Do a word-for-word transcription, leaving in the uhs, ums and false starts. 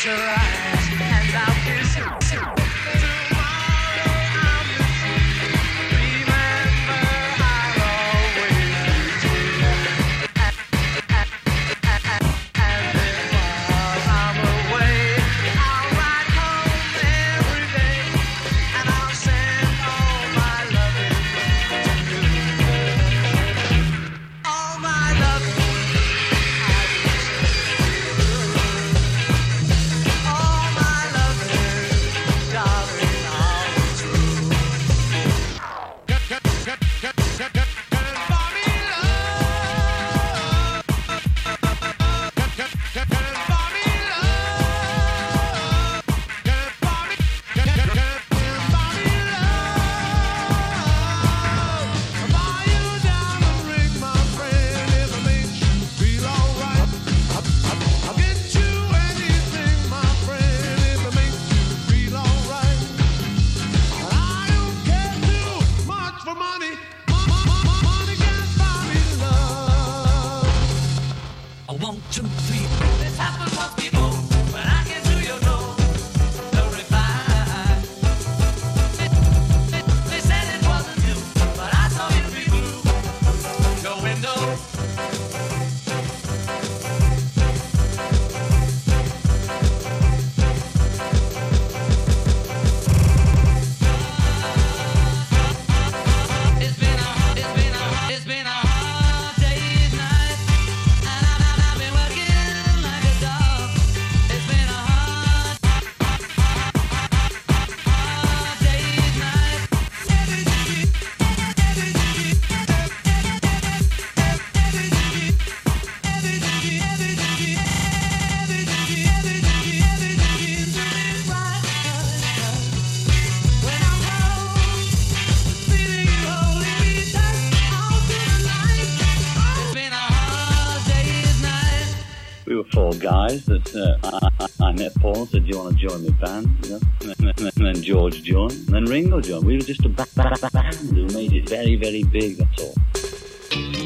Four guys that uh, I, I met Paul and said, do you want to join the band? You know? and, then, and then George joined, and then Ringo joined. We were just a ba- ba- ba- band who made it very, very big, that's all.